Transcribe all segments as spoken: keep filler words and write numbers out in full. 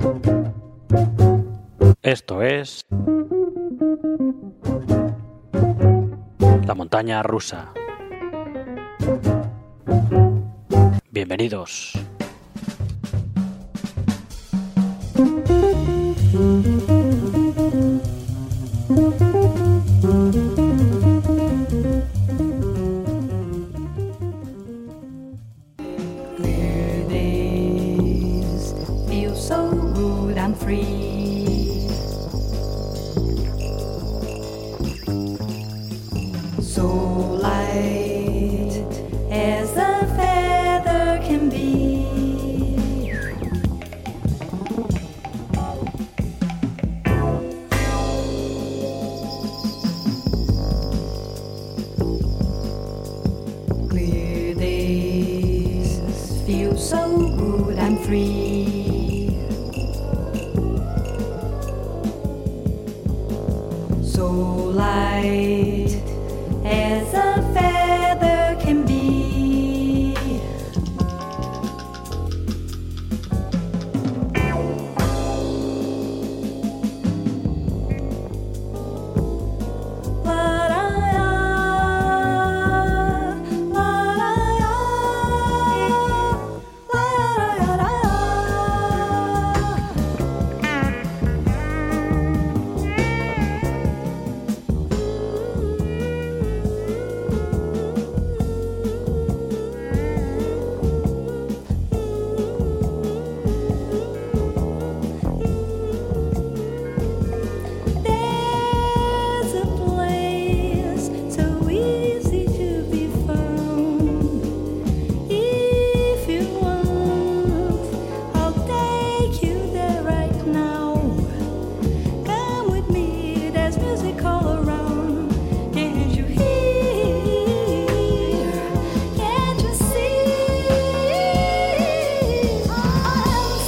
Esto es La Montaña Rusa. Bienvenidos. Clear days feel so good and free. So light as a feather can be. Clear days feel so good and free. So light as a feather can be. La-da-ya, la-da-ya, la-da-ya-da-ya. There's a place so easy to be found. If you want, I'll take you there right now. Come with me, there's music all around. Can't you hear? Can't you see? I'm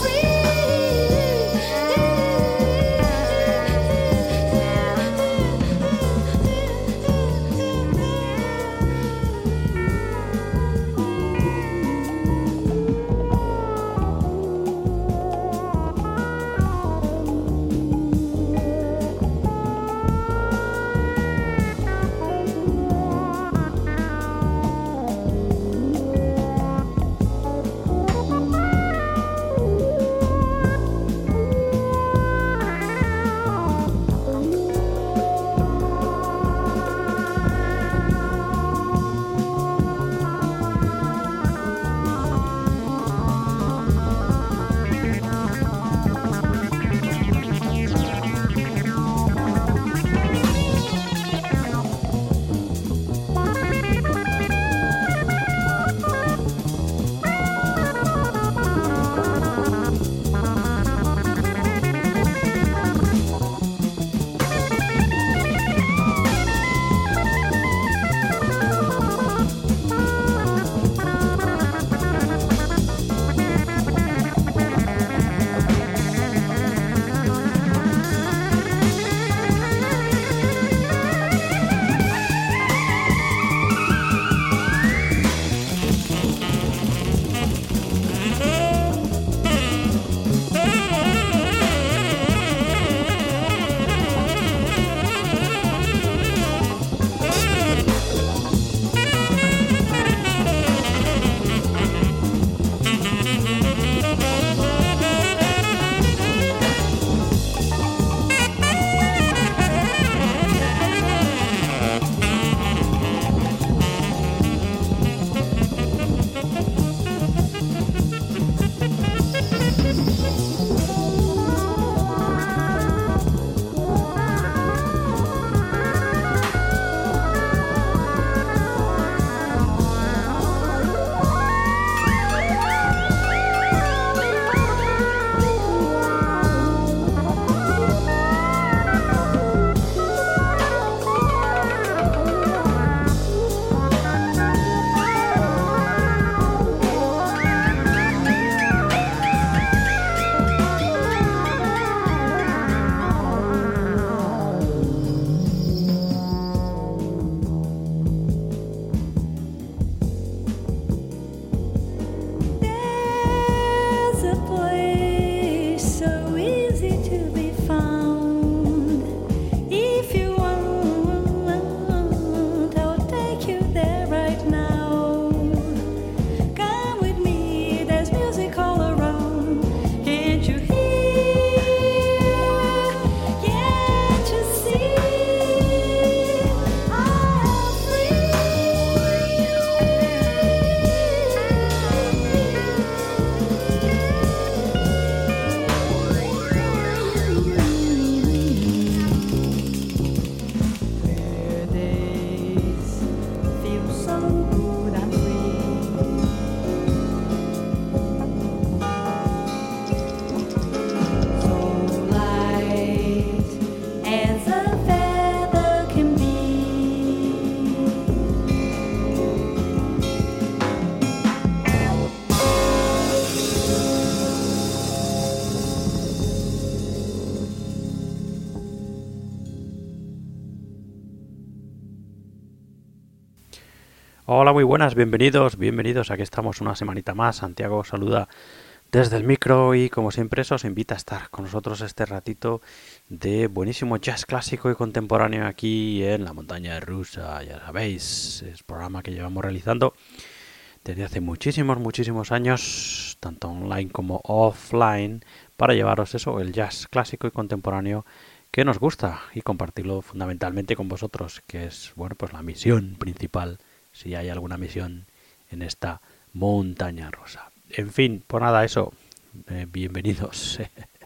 Hola, muy buenas, bienvenidos, bienvenidos. Aquí estamos una semanita más. Santiago os saluda desde el micro y como siempre eso os invita a estar con nosotros este ratito de buenísimo jazz clásico y contemporáneo aquí en la montaña rusa. Ya sabéis, es programa que llevamos realizando desde hace muchísimos, muchísimos años, tanto online como offline, para llevaros eso, el jazz clásico y contemporáneo que nos gusta y compartirlo fundamentalmente con vosotros, que es, bueno, pues la misión principal, si hay alguna misión en esta montaña rusa. En fin, pues nada, eso, eh, bienvenidos.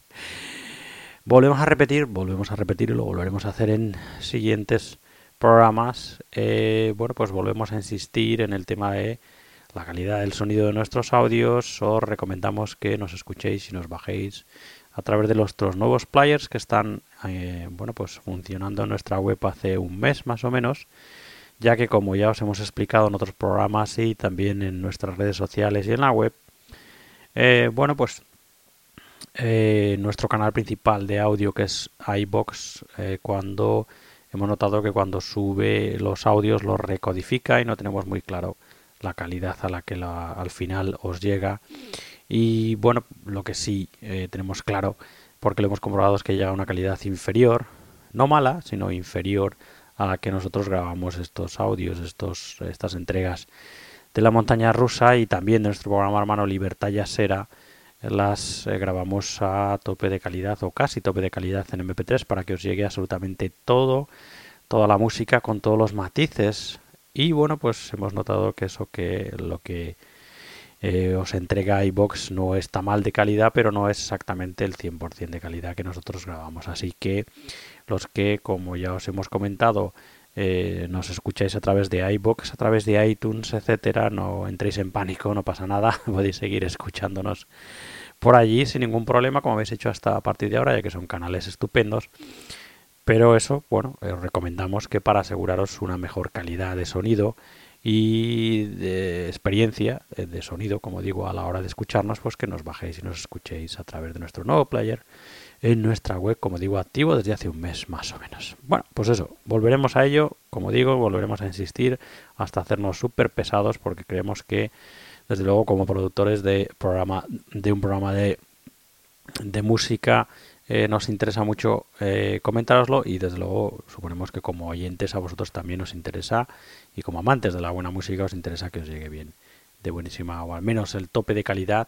Volvemos a repetir, volvemos a repetir y lo volveremos a hacer en siguientes programas. Eh, bueno, pues volvemos a insistir en el tema de la calidad del sonido de nuestros audios. Os recomendamos que nos escuchéis y nos bajéis a través de nuestros nuevos players que están eh, bueno, pues funcionando en nuestra web hace un mes más o menos, ya que como ya os hemos explicado en otros programas y también en nuestras redes sociales y en la web, eh, bueno, pues eh, nuestro canal principal de audio, que es iVoox, eh, cuando hemos notado que cuando sube los audios los recodifica y no tenemos muy claro la calidad a la que la, al final os llega. Y bueno, lo que sí eh, tenemos claro, porque lo hemos comprobado, es que llega a una calidad inferior, no mala, sino inferior a la que nosotros grabamos estos audios, estos, estas entregas de la montaña rusa, y también de nuestro programa hermano Libertad Jazzera. Las eh, grabamos a tope de calidad o casi tope de calidad en eme pe tres para que os llegue absolutamente todo, toda la música con todos los matices. Y bueno, pues hemos notado que eso, que lo que eh, os entrega iVoox no está mal de calidad, pero no es exactamente el cien por ciento de calidad que nosotros grabamos. Así que los que, como ya os hemos comentado, eh, nos escucháis a través de iVoox, a través de iTunes, etcétera, no entréis en pánico, no pasa nada, podéis seguir escuchándonos por allí sin ningún problema, como habéis hecho hasta a partir de ahora, ya que son canales estupendos. Pero eso, bueno, os recomendamos que para aseguraros una mejor calidad de sonido y de experiencia de sonido, como digo, a la hora de escucharnos, pues que nos bajéis y nos escuchéis a través de nuestro nuevo player en nuestra web, como digo, activo desde hace un mes más o menos. Bueno, pues eso, volveremos a ello, como digo, volveremos a insistir hasta hacernos súper pesados, porque creemos que, desde luego, como productores de programa de un programa de, de música, eh, nos interesa mucho eh, comentároslo, y desde luego suponemos que como oyentes a vosotros también os interesa, y como amantes de la buena música os interesa que os llegue bien, de buenísima, o al menos el tope de calidad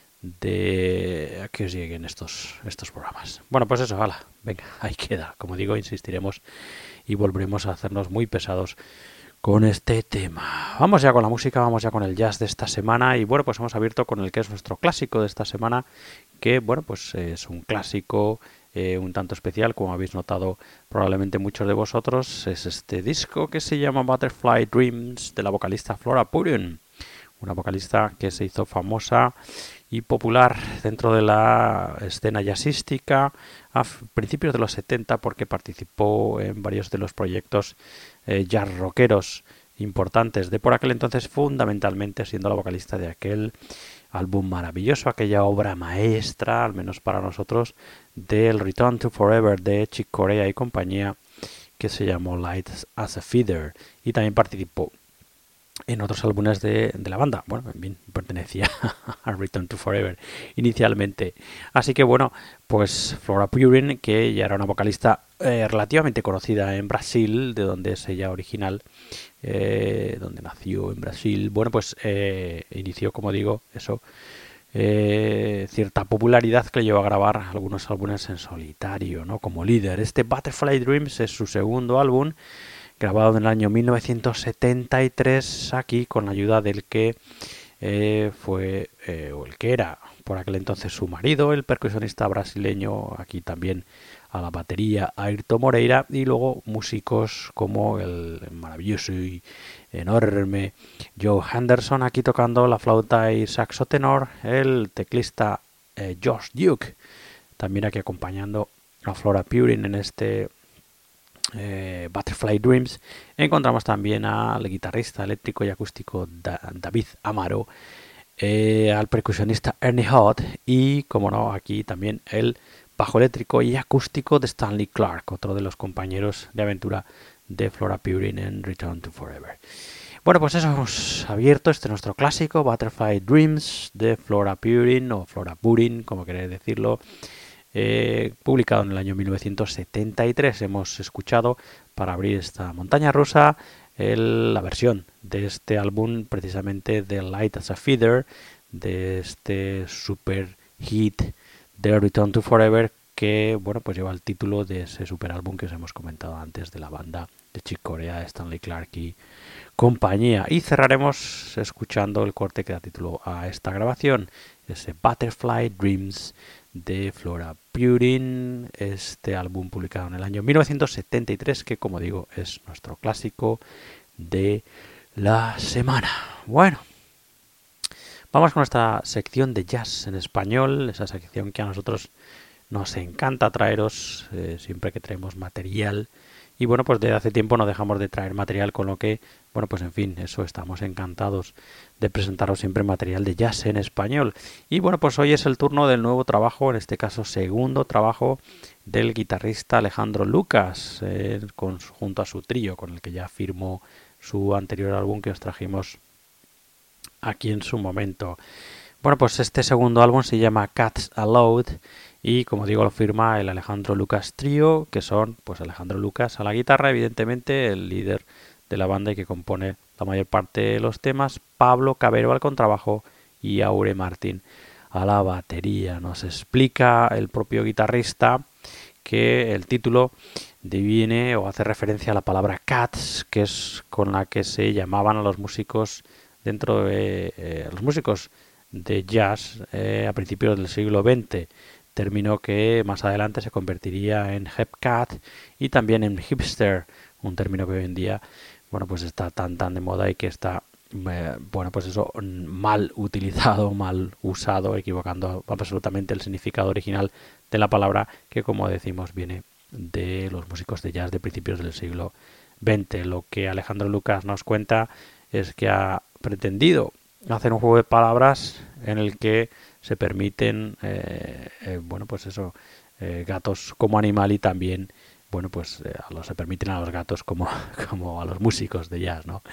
de que os lleguen estos, estos programas. Bueno, pues eso, hala, venga, ahí queda. Como digo, insistiremos y volveremos a hacernos muy pesados con este tema. Vamos ya con la música, vamos ya con el jazz de esta semana, y bueno, pues hemos abierto con el que es nuestro clásico de esta semana, que bueno, pues es un clásico eh, un tanto especial, como habéis notado probablemente muchos de vosotros. Es este disco que se llama Butterfly Dreams, de la vocalista Flora Purin, una vocalista que se hizo famosa y popular dentro de la escena jazzística a principios de los setenta, porque participó en varios de los proyectos eh, jazz rockeros importantes de por aquel entonces, fundamentalmente siendo la vocalista de aquel álbum maravilloso, aquella obra maestra, al menos para nosotros, del Return to Forever de Chick Corea y compañía, que se llamó Light as a Feather, y también participó en otros álbumes de, de la banda. Bueno, en fin, pertenecía a Return to Forever inicialmente. Así que bueno, pues Flora Purin, que ya era una vocalista eh, relativamente conocida en Brasil, de donde es ella original, eh, donde nació en Brasil, bueno, pues eh, inició, como digo, eso, eh, cierta popularidad que le llevó a grabar algunos álbumes en solitario, ¿no? Como líder. Este Butterfly Dreams es su segundo álbum, grabado en el año mil novecientos setenta y tres, aquí con la ayuda del que eh, fue, eh, o el que era por aquel entonces su marido, el percusionista brasileño, aquí también a la batería Ayrton Moreira, y luego músicos como el maravilloso y enorme Joe Henderson, aquí tocando la flauta y saxo tenor, el teclista eh, Josh Duke, también aquí acompañando a Flora Purin en este Eh, Butterfly Dreams. Encontramos también al guitarrista eléctrico y acústico da David Amaro, eh, al percusionista Ernie Hott, y, como no, aquí también el bajo eléctrico y acústico de Stanley Clarke, otro de los compañeros de aventura de Flora Purin en Return to Forever. Bueno, pues eso, hemos abierto este nuestro clásico, Butterfly Dreams, de Flora Purin, o Flora Purin, como queréis decirlo, eh, publicado en el año mil novecientos setenta y tres. Hemos escuchado, para abrir esta montaña rusa, el, la versión de este álbum, precisamente de Light as a Feather, de este super hit de Return to Forever, que bueno, pues lleva el título de ese super álbum que os hemos comentado antes, de la banda de Chick Corea, Stanley Clarke y compañía. Y cerraremos escuchando el corte que da título a esta grabación, ese Butterfly Dreams de Flora Purin, este álbum publicado en el año mil novecientos setenta y tres, que como digo es nuestro clásico de la semana. Bueno, vamos con nuestra sección de jazz en español, esa sección que a nosotros nos encanta traeros eh, siempre que traemos material. Y bueno, pues desde hace tiempo no dejamos de traer material, con lo que, bueno, pues en fin, eso, estamos encantados de presentaros siempre material de jazz en español. Y bueno, pues hoy es el turno del nuevo trabajo, en este caso segundo trabajo del guitarrista Alejandro Lucas, eh, con, junto a su trío, con el que ya firmó su anterior álbum que os trajimos aquí en su momento. Bueno, pues este segundo álbum se llama Cats Aloud y, como digo, lo firma el Alejandro Lucas Trío, que son pues Alejandro Lucas a la guitarra, evidentemente el líder de la banda y que compone la mayor parte de los temas, Pablo Cabero al contrabajo y Aure Martín a la batería. Nos explica el propio guitarrista que el título deviene o hace referencia a la palabra cats, que es con la que se llamaban a los músicos dentro de eh, los músicos de jazz eh, a principios del siglo veinte, término que más adelante se convertiría en hepcat y también en hipster, un término que hoy en día, bueno, pues está tan tan de moda y que está eh, bueno, pues eso, mal utilizado, mal usado, equivocando absolutamente el significado original de la palabra, que como decimos viene de los músicos de jazz de principios del siglo veinte. Lo que Alejandro Lucas nos cuenta es que ha pretendido hacer un juego de palabras en el que se permiten eh, eh, bueno, pues eso, eh, gatos como animal y también, bueno, pues eh, a los, se permiten a los gatos como, como a los músicos de jazz, ¿no?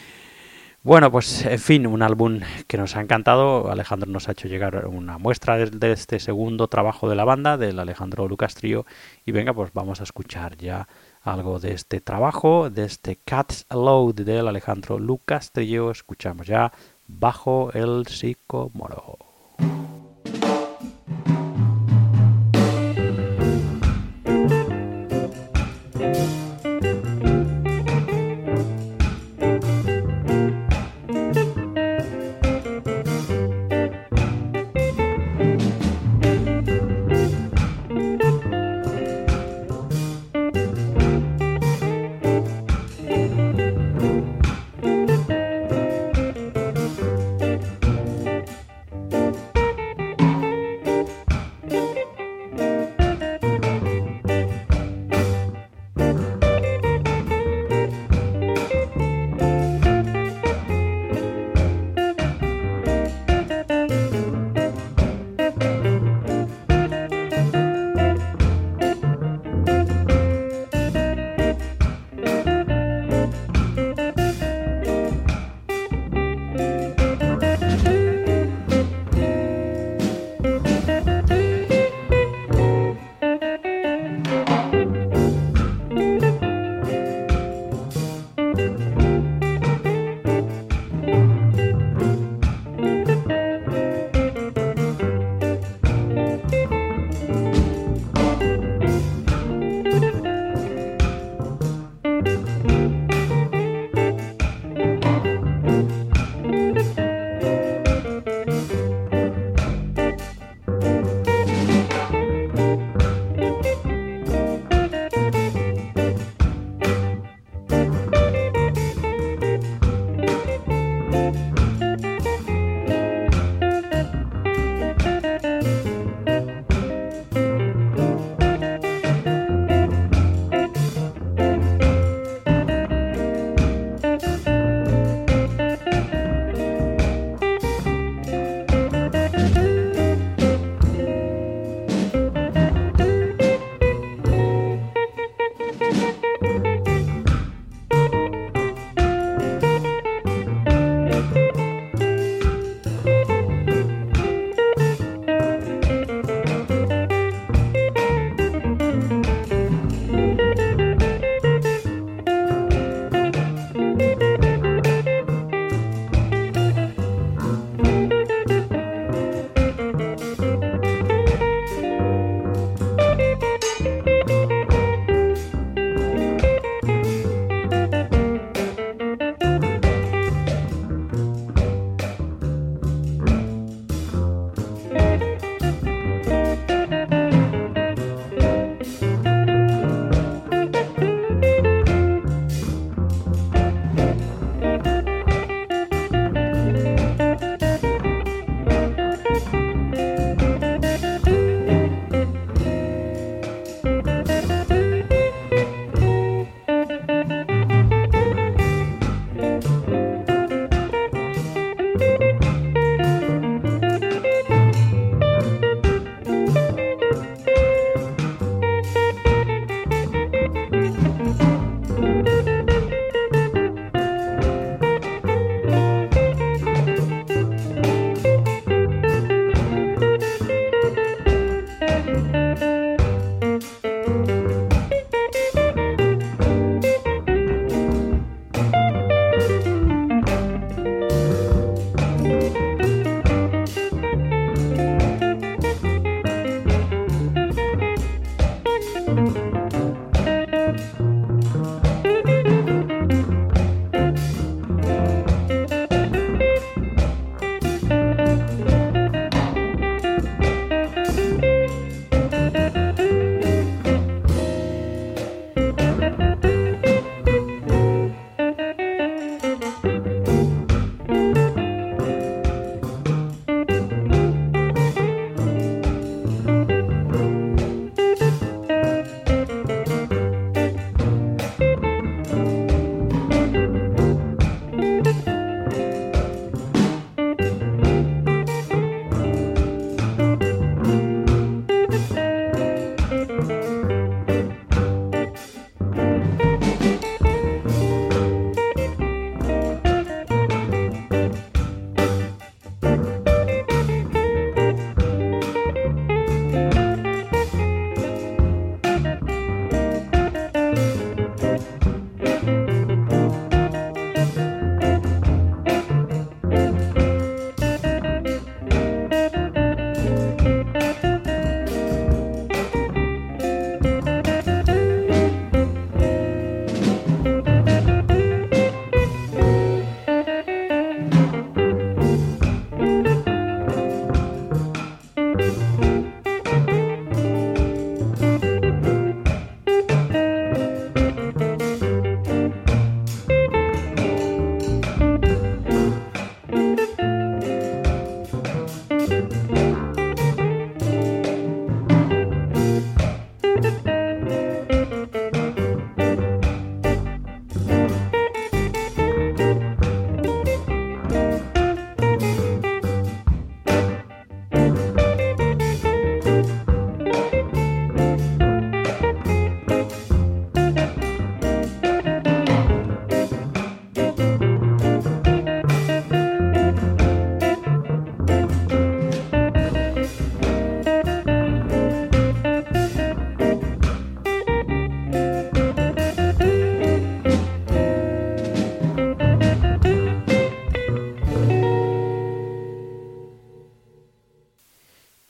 Bueno, pues en fin, un álbum que nos ha encantado. Alejandro nos ha hecho llegar una muestra de, de este segundo trabajo de la banda, del Alejandro Lucas Trío, y venga, pues vamos a escuchar ya algo de este trabajo, de este Cats Aloud del Alejandro Lucas Trío. Escuchamos ya Bajo el Sicomoro.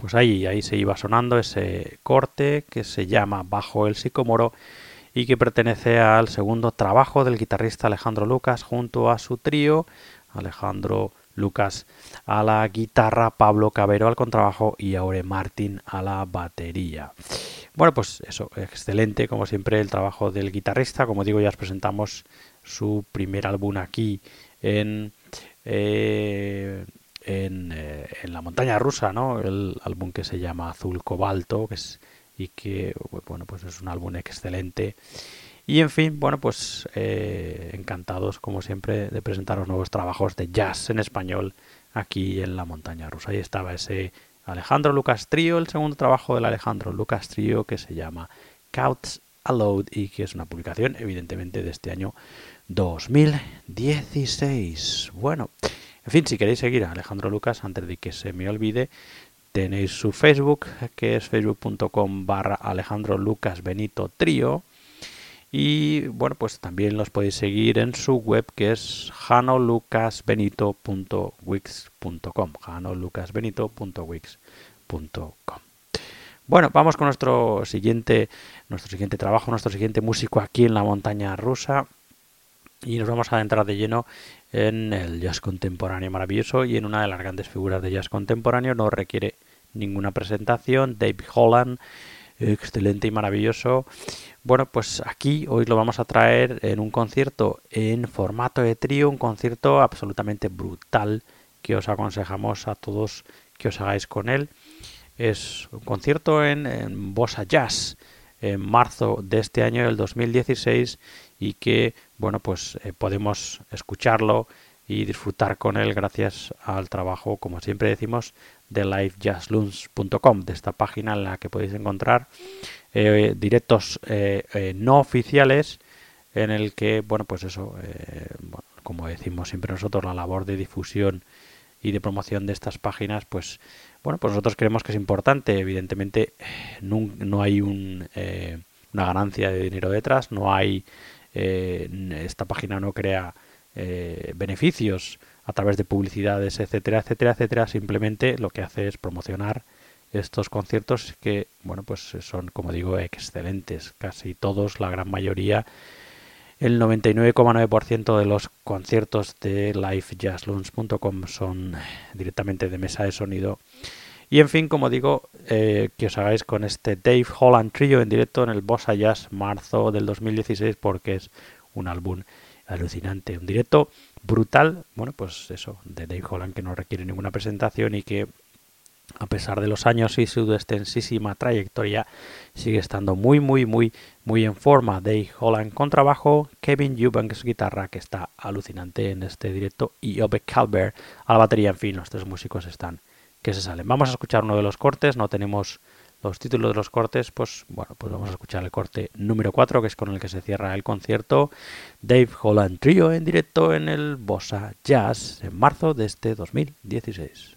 pues ahí, ahí se iba sonando ese corte que se llama Bajo el Sicómoro y que pertenece al segundo trabajo del guitarrista Alejandro Lucas junto a su trío, Alejandro Lucas a la guitarra, Pablo Cabero al contrabajo y Aure Martín a la batería. Bueno, pues eso, excelente como siempre el trabajo del guitarrista. Como digo, ya os presentamos su primer álbum aquí en, eh, en, eh, en La Montaña Rusa, ¿no? El álbum que se llama Azul Cobalto, que es, y que bueno, pues es un álbum excelente. Y en fin, bueno, pues eh, encantados como siempre de presentaros nuevos trabajos de jazz en español aquí en La Montaña Rusa. Ahí estaba ese Alejandro Lucas Trío, el segundo trabajo del Alejandro Lucas Trío, que se llama Couch Aloud y que es una publicación evidentemente de este año dos mil dieciséis. Bueno, en fin, si queréis seguir a Alejandro Lucas, antes de que se me olvide, tenéis su Facebook, que es facebook punto com barra Alejandro Lucas Benito Trío. Y bueno, pues también los podéis seguir en su web, que es janolucasbenito punto wix punto com, janolucasbenito punto wix punto com. Bueno, vamos con nuestro siguiente, nuestro siguiente trabajo, nuestro siguiente músico aquí en La Montaña Rusa. Y nos vamos a adentrar de lleno en el jazz contemporáneo maravilloso y en una de las grandes figuras de jazz contemporáneo. No requiere ninguna presentación, Dave Holland, excelente y maravilloso. Bueno, pues aquí hoy lo vamos a traer en un concierto en formato de trío, un concierto absolutamente brutal que os aconsejamos a todos que os hagáis con él. Es un concierto en, en Bossa Jazz en marzo de este año, del dos mil dieciséis, y que, bueno, pues eh, podemos escucharlo y disfrutar con él gracias al trabajo, como siempre decimos, de live jazz lounge punto com, de esta página en la que podéis encontrar eh, directos eh, eh, no oficiales, en el que, bueno, pues eso, eh, bueno, como decimos siempre nosotros, la labor de difusión y de promoción de estas páginas, pues bueno, pues nosotros creemos que es importante. Evidentemente no, no hay un, eh, una ganancia de dinero detrás, no hay eh, esta página no crea eh, beneficios a través de publicidades, etcétera, etcétera, etcétera. Simplemente lo que hace es promocionar estos conciertos que, bueno, pues son, como digo, excelentes. Casi todos, la gran mayoría, el noventa y nueve coma nueve por ciento de los conciertos de live jazz lounge punto com son directamente de mesa de sonido. Y en fin, como digo, eh, que os hagáis con este Dave Holland Trio en directo en el Bossa Jazz marzo del dos mil dieciséis, porque es un álbum alucinante, un directo brutal. Bueno, pues eso, de Dave Holland, que no requiere ninguna presentación y que, a pesar de los años y su extensísima trayectoria, sigue estando muy, muy, muy, muy en forma. Dave Holland contrabajo, Kevin Eubanks guitarra, que está alucinante en este directo, y Ove Calvert a la batería. En fin, los tres músicos están que se salen. Vamos a escuchar uno de los cortes, no tenemos los títulos de los cortes, pues bueno, pues vamos a escuchar el corte número cuatro, que es con el que se cierra el concierto. Dave Holland Trio en directo en el Bossa Jazz en marzo de este dos mil dieciséis.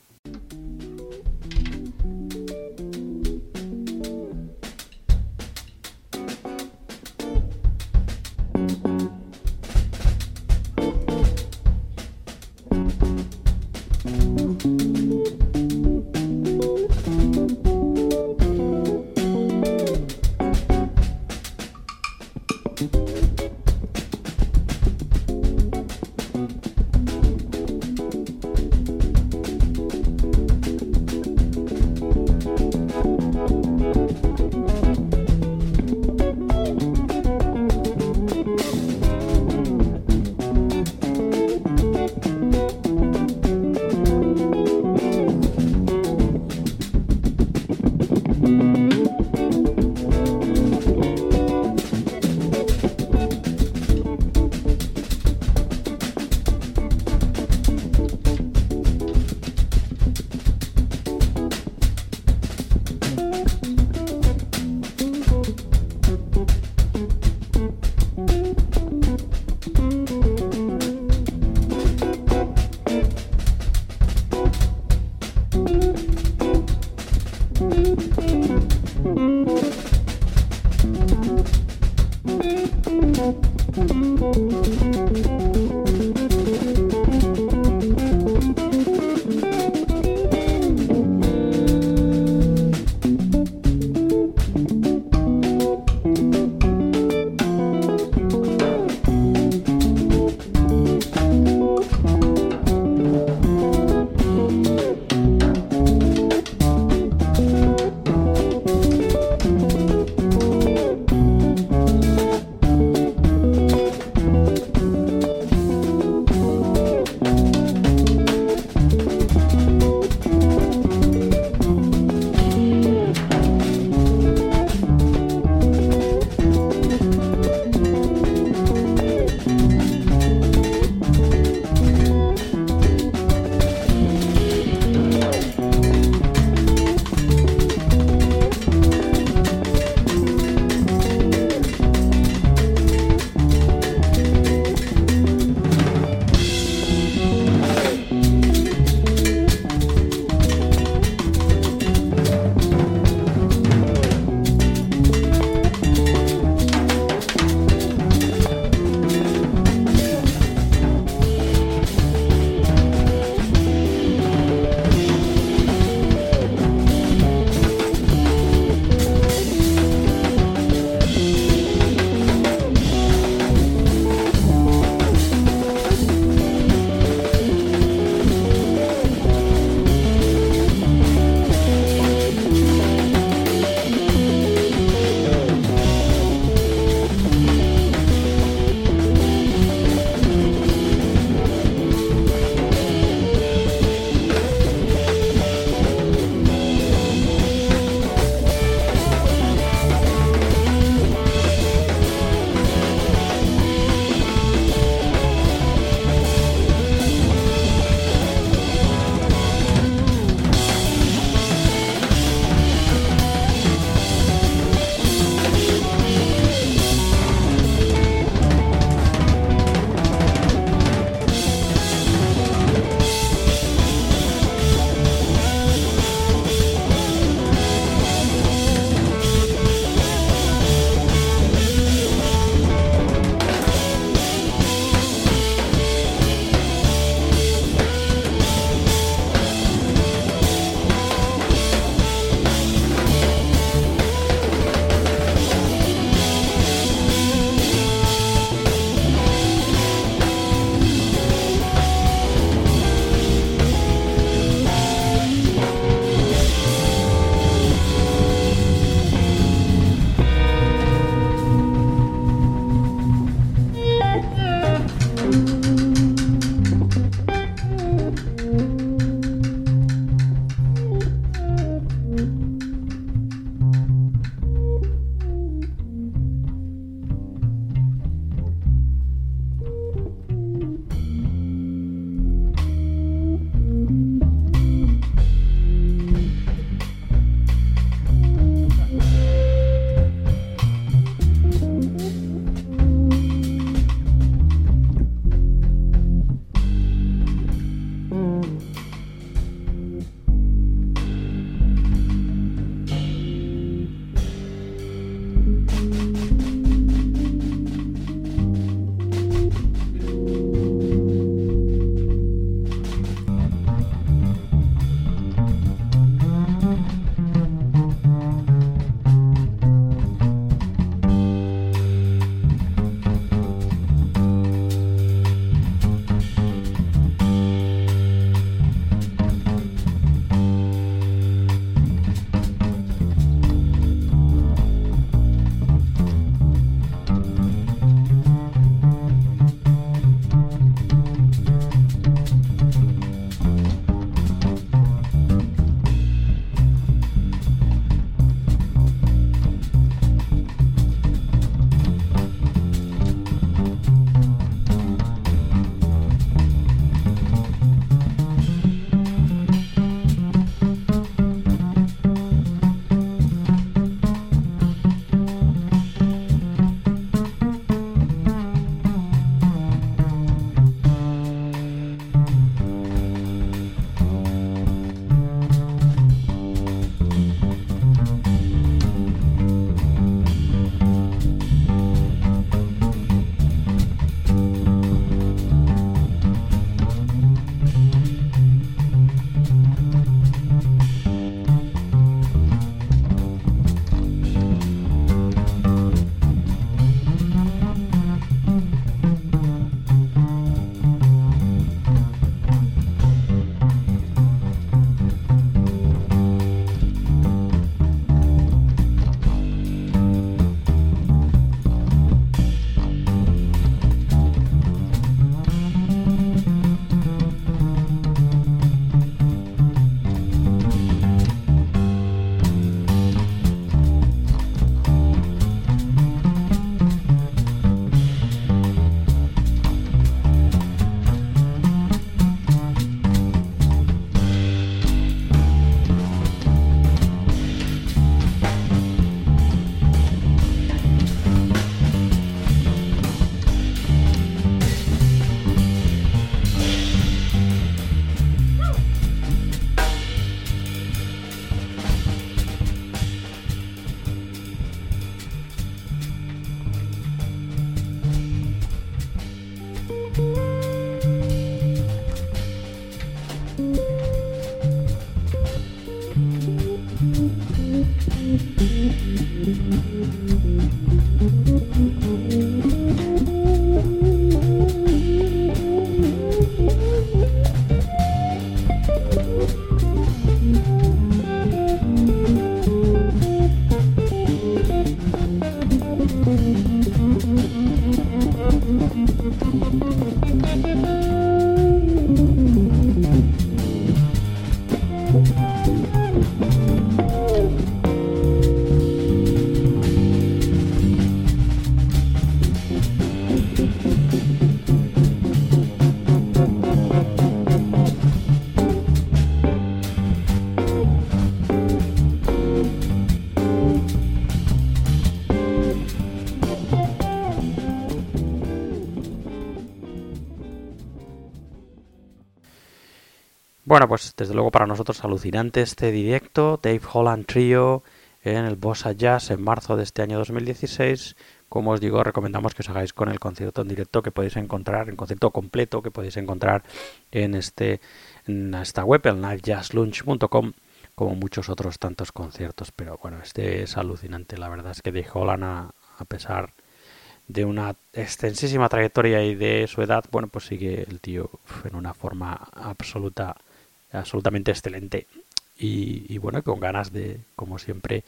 Bueno, pues desde luego para nosotros alucinante este directo, Dave Holland Trio en el Bossa Jazz en marzo de este año dos mil dieciséis. Como os digo, recomendamos que os hagáis con el concierto en directo que podéis encontrar, el concierto completo que podéis encontrar en este en esta web, el live jazz lunch punto com, como muchos otros tantos conciertos. Pero bueno, este es alucinante. La verdad es que Dave Holland, a, a pesar de una extensísima trayectoria y de su edad, bueno, pues sigue el tío en una forma absoluta, absolutamente excelente. Y, y bueno, con ganas de, como siempre,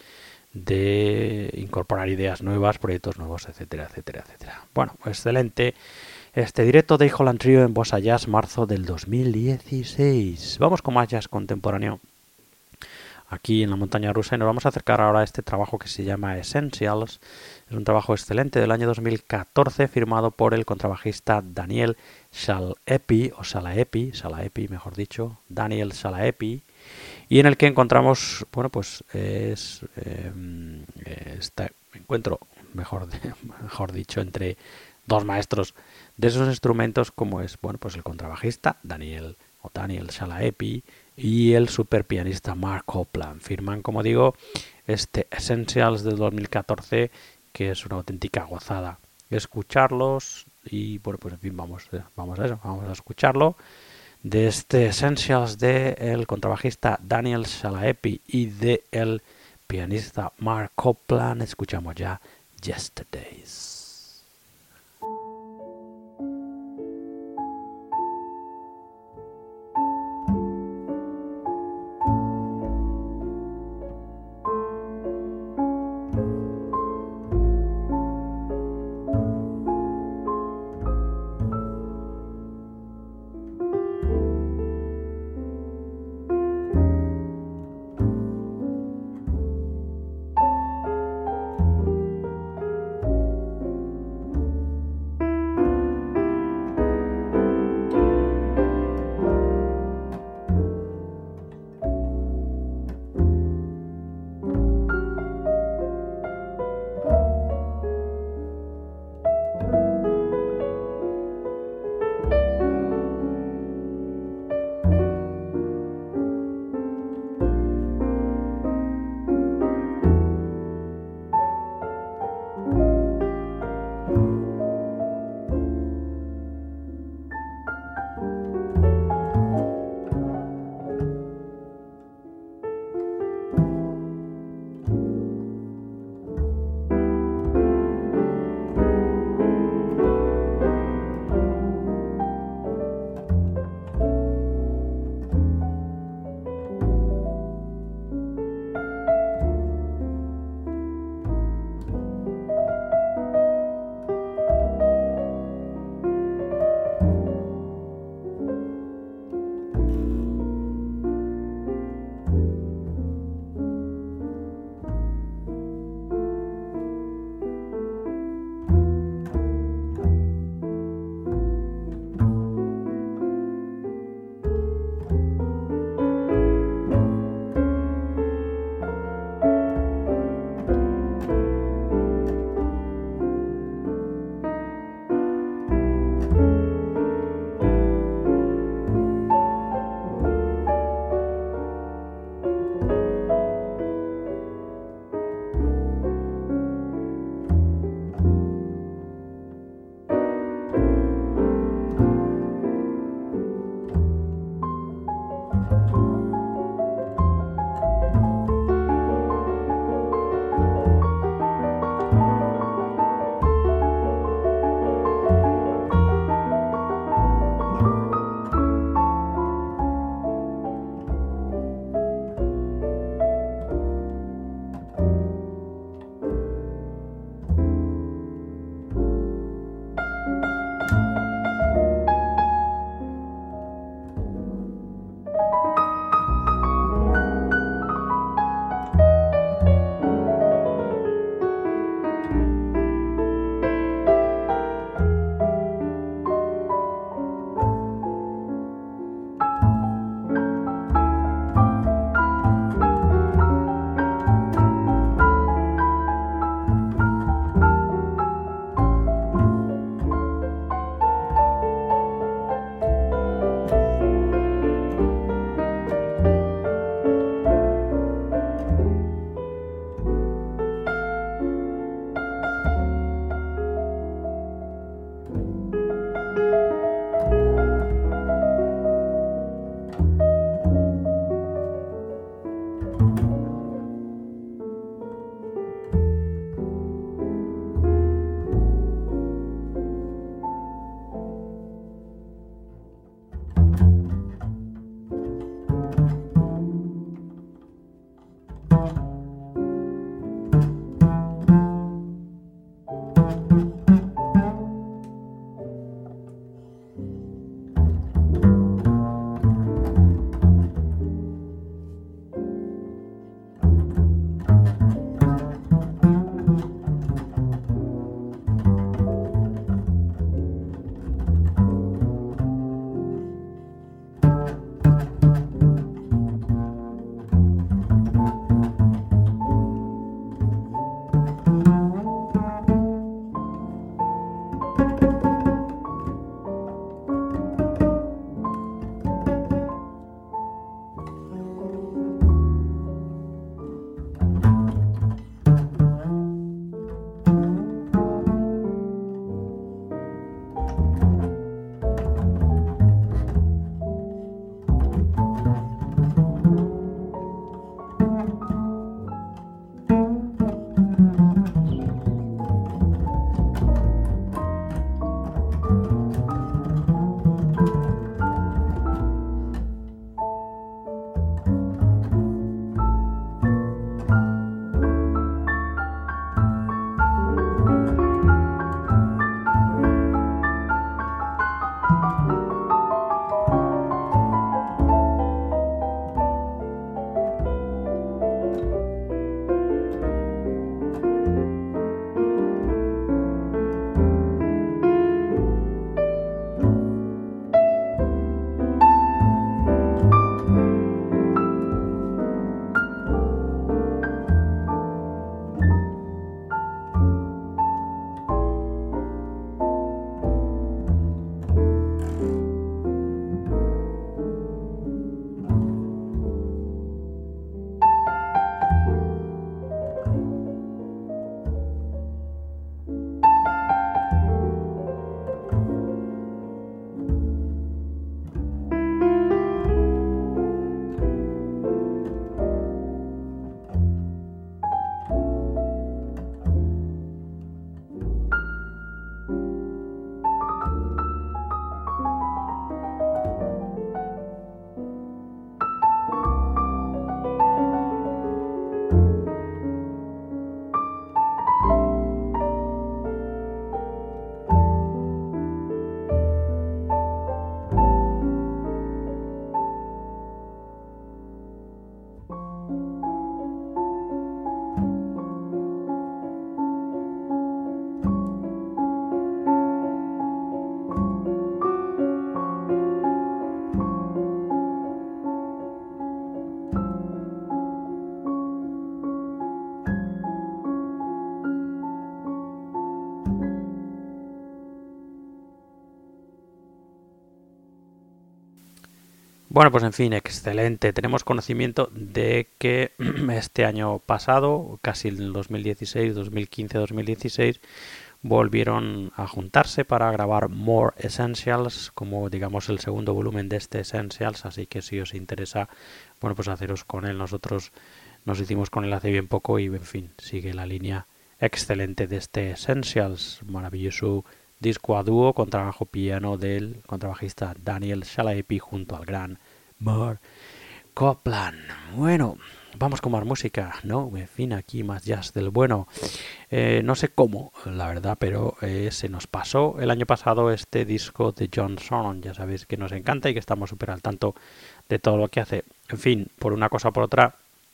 de incorporar ideas nuevas, proyectos nuevos, etcétera, etcétera, etcétera. Bueno, excelente este directo de Holland Trio en Bossa Jazz, marzo del dos mil dieciséis. Vamos con más jazz contemporáneo aquí en la montaña rusa y nos vamos a acercar ahora a este trabajo que se llama Essentials. Es un trabajo excelente del año dos mil catorce firmado por el contrabajista Daniel Shalaepi, o Shalaepi, Shalaepi mejor dicho, Daniel Shalaepi, y en el que encontramos, bueno, pues es eh, este encuentro, mejor, mejor dicho, entre dos maestros de esos instrumentos, como es, bueno, pues el contrabajista Daniel o Daniel Shalaepi y el super pianista Mark Copland. Firman, como digo, este Essentials del dos mil catorce, que es una auténtica gozada escucharlos. Y bueno, pues en fin, vamos, vamos a eso, vamos a escucharlo. De este Essentials de el contrabajista Daniel Shalaepi y de el pianista Mark Copland, escuchamos ya Yesterdays. Bueno, pues en fin, excelente. Tenemos conocimiento de que este año pasado, casi el dos mil dieciséis, dos mil quince, dos mil dieciséis, volvieron a juntarse para grabar More Essentials, como digamos el segundo volumen de este Essentials, así que si os interesa, bueno, pues haceros con él. Nosotros nos hicimos con él hace bien poco y en fin, sigue la línea excelente de este Essentials, maravilloso disco a dúo con trabajo piano del contrabajista Daniel Shalaepi junto al gran Mark Copland. Bueno, vamos con más música, ¿no? En fin, aquí más jazz del bueno. Eh, no sé cómo, la verdad, pero eh, se nos pasó el año pasado este disco de John Zorn. Ya sabéis que nos encanta y que estamos súper al tanto de todo lo que hace. En fin, por una cosa o por otra,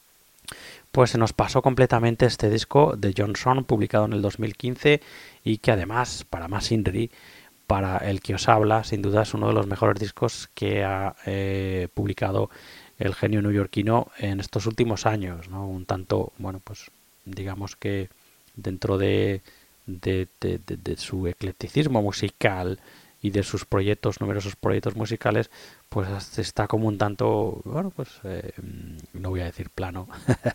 pues se nos pasó completamente este disco de John Zorn, publicado en el dos mil quince y que además, para más Inri, para el que os habla, sin duda es uno de los mejores discos que ha eh, publicado el genio neoyorquino en estos últimos años, ¿no? Un tanto, bueno, pues digamos que dentro de, de, de, de, de su eclecticismo musical y de sus proyectos, numerosos proyectos musicales, pues está como un tanto, bueno, pues eh, no voy a decir plano,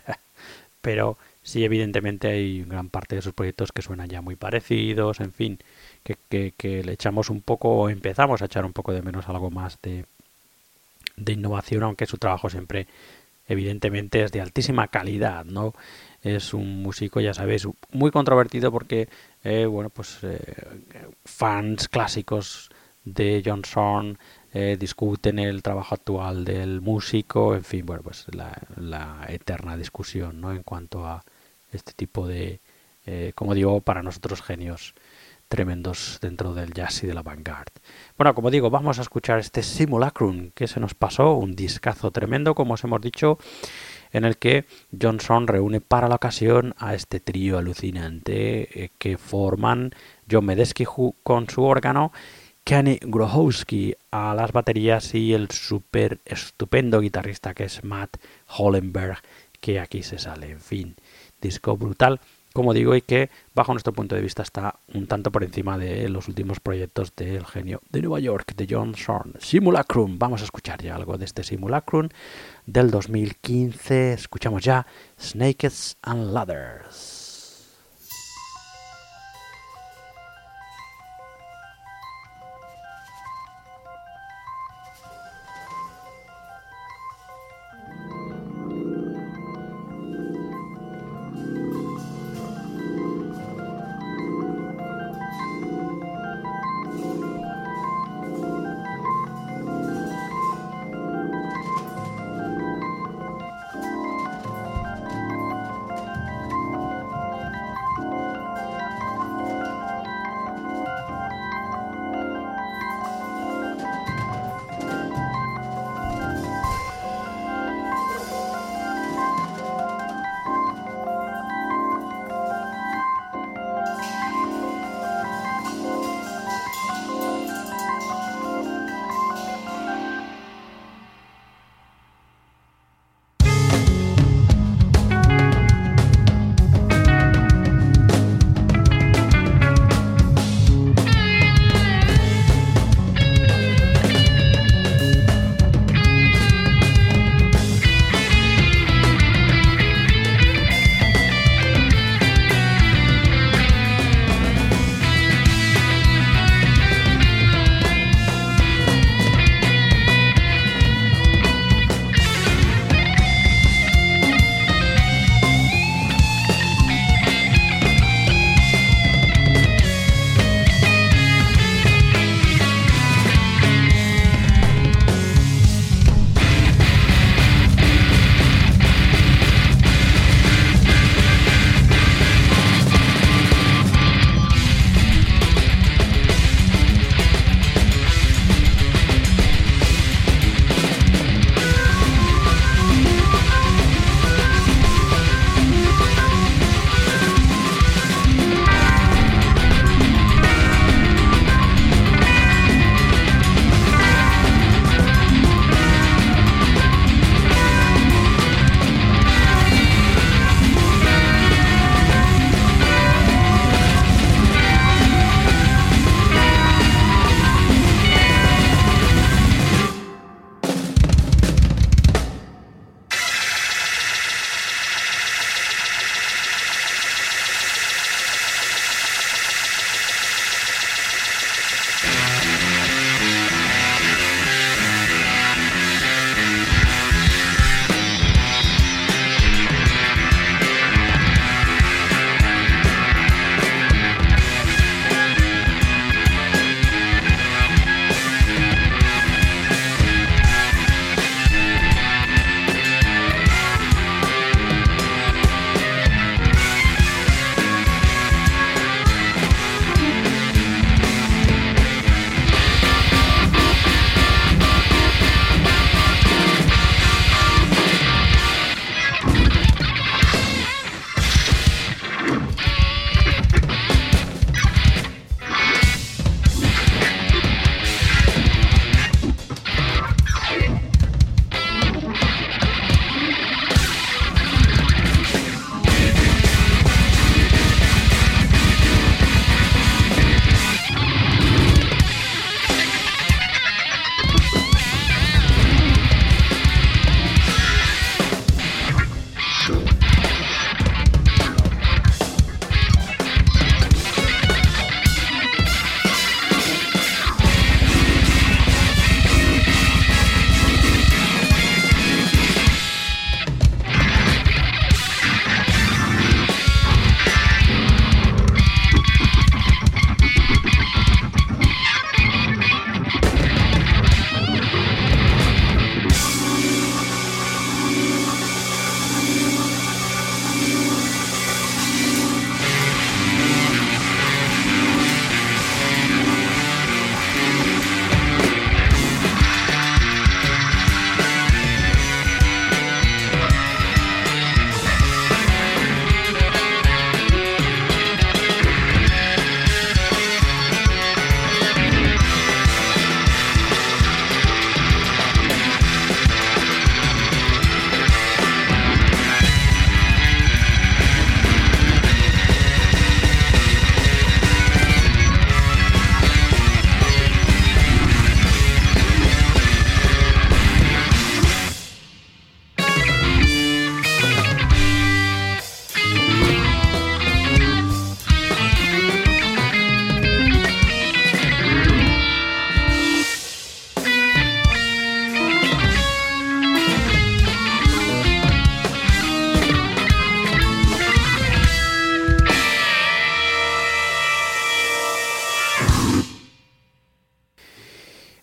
pero sí evidentemente hay gran parte de sus proyectos que suenan ya muy parecidos, en fin, que, que, que le echamos un poco, o empezamos a echar un poco de menos algo más de, de innovación, aunque su trabajo siempre evidentemente es de altísima calidad, ¿no? Es un músico, ya sabéis, muy controvertido porque, eh, bueno, pues eh, fans clásicos de John Zorn eh, discuten el trabajo actual del músico, en fin, bueno, pues la, la eterna discusión, ¿no? En cuanto a este tipo de, eh, como digo, para nosotros genios tremendos dentro del jazz y de la vanguard. Bueno, como digo, vamos a escuchar este Simulacrum que se nos pasó, un discazo tremendo, como os hemos dicho, en el que John Zorn reúne para la ocasión a este trío alucinante eh, que forman John Medeski con su órgano, Kenny Grohowski a las baterías y el súper estupendo guitarrista que es Matt Hollenberg, que aquí se sale. En fin, disco brutal, como digo, y que bajo nuestro punto de vista está un tanto por encima de los últimos proyectos del genio de Nueva York, de John Zorn. Simulacrum, vamos a escuchar ya algo de este Simulacrum del dos mil quince. Escuchamos ya Snakes and Ladders.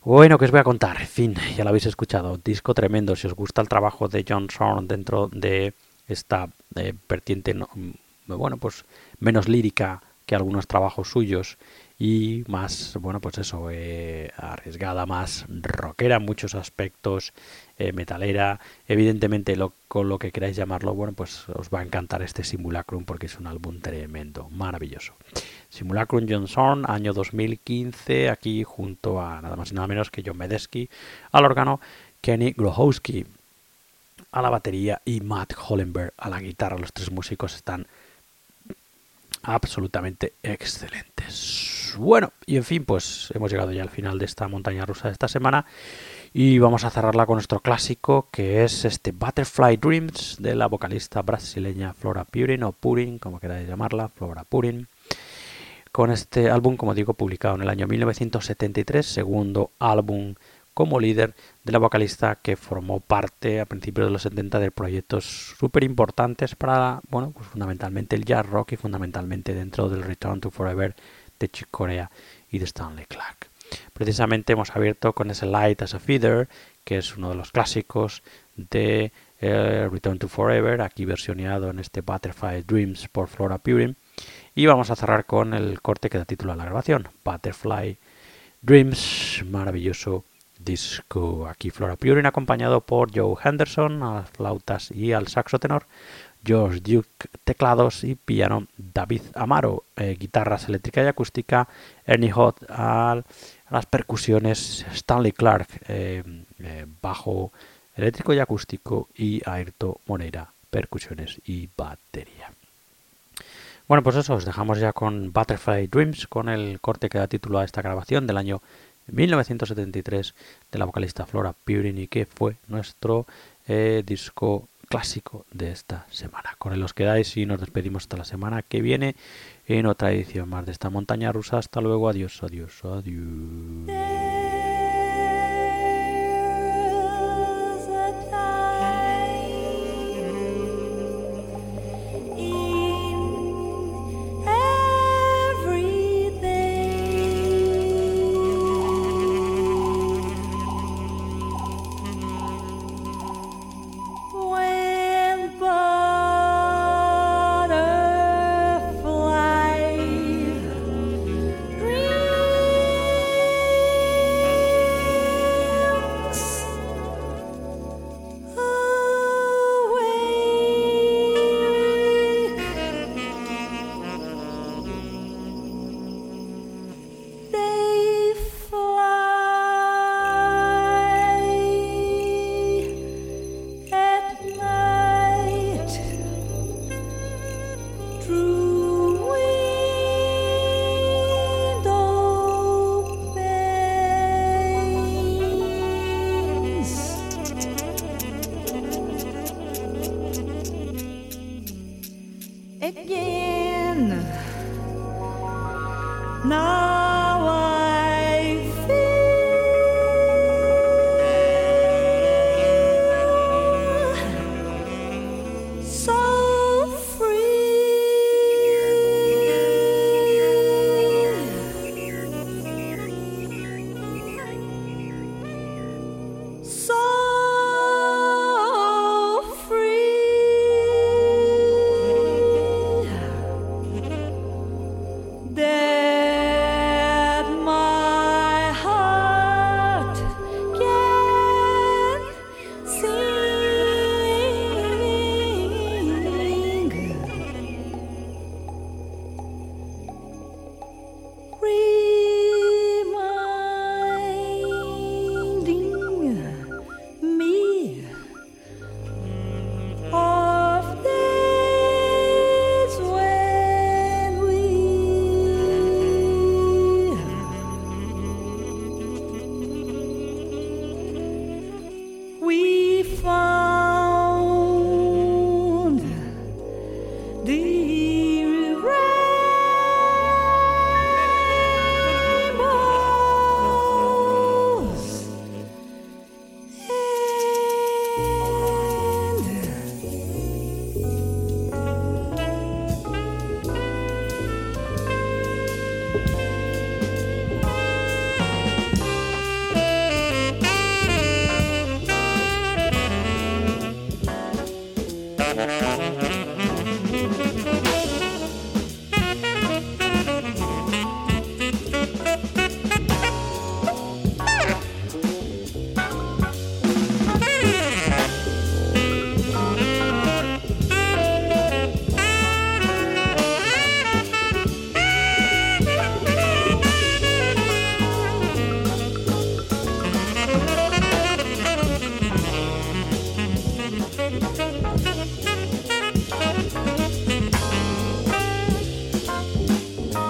Bueno, ¿qué os voy a contar? En fin, ya lo habéis escuchado. Disco tremendo. Si os gusta el trabajo de John Zorn dentro de esta eh, vertiente, no, bueno, pues menos lírica que algunos trabajos suyos y más, bueno, pues eso, eh, arriesgada, más rockera en muchos aspectos, eh, metalera, evidentemente lo, con lo que queráis llamarlo, bueno, pues os va a encantar este Simulacrum porque es un álbum tremendo, maravilloso. Simulacrum John Zorn, año dos mil quince, aquí junto a nada más y nada menos que John Medeski, al órgano, Kenny Grohowski a la batería y Matt Hollenberg a la guitarra. Los tres músicos están absolutamente excelentes. Bueno, y en fin, pues hemos llegado ya al final de esta montaña rusa de esta semana y vamos a cerrarla con nuestro clásico, que es este Butterfly Dreams de la vocalista brasileña Flora Purin, o Purin, como queráis llamarla, Flora Purin, con este álbum, como digo, publicado en el año mil novecientos setenta y tres, segundo álbum como líder de la vocalista que formó parte a principios de los setenta de proyectos súper importantes para, bueno, pues fundamentalmente el jazz rock y fundamentalmente dentro del Return to Forever de Chick Corea y de Stanley Clarke. Precisamente hemos abierto con ese Light as a Feather, que es uno de los clásicos de eh, Return to Forever, aquí versioneado en este Butterfly Dreams por Flora Purin. Y vamos a cerrar con el corte que da título a la grabación, Butterfly Dreams, maravilloso disco. Aquí Flora Purin acompañado por Joe Henderson a las flautas y al saxo tenor, George Duke teclados y piano, David Amaro eh, guitarras eléctrica y acústica, Ernie Hoth a, a las percusiones, Stanley Clarke eh, eh, bajo eléctrico y acústico y Airto Moreira percusiones y batería. Bueno, pues eso, os dejamos ya con Butterfly Dreams, con el corte que da título a esta grabación del año mil novecientos setenta y tres de la vocalista Flora Purin y que fue nuestro eh, disco clásico de esta semana. Con él os quedáis y nos despedimos hasta la semana que viene en otra edición más de esta montaña rusa. Hasta luego, adiós, adiós, adiós. Again, now I feel so free, so free. There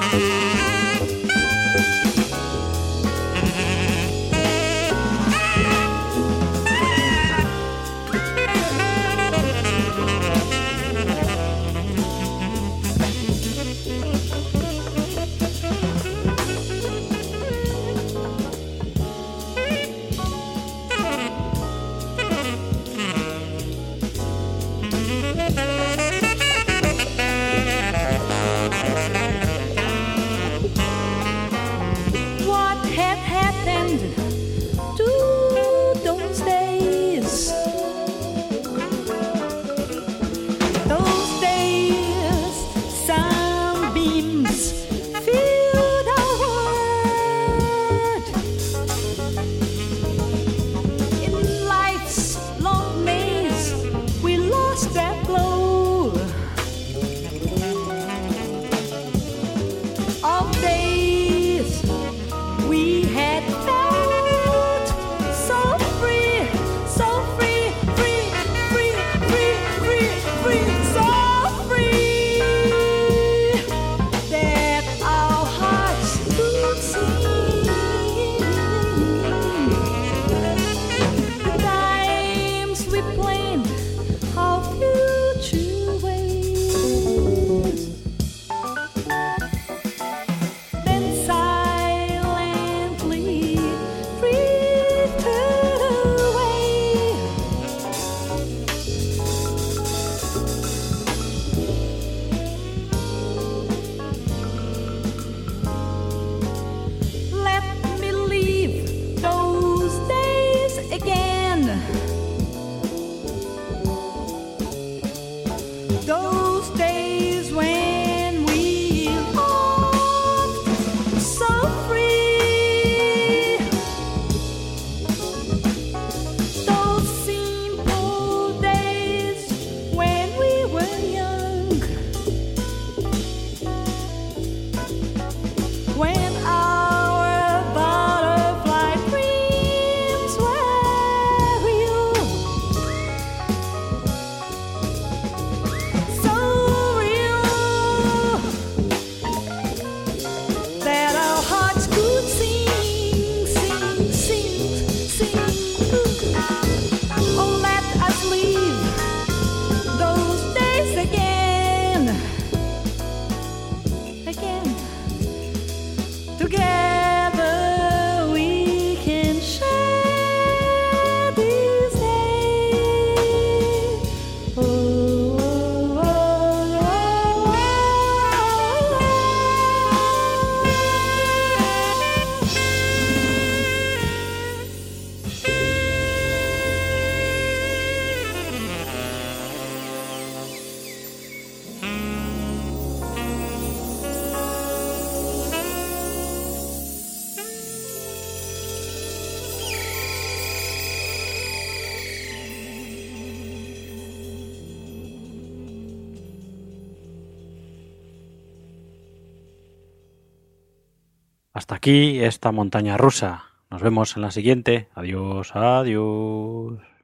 Hasta aquí esta montaña rusa. Nos vemos en la siguiente. Adiós, adiós.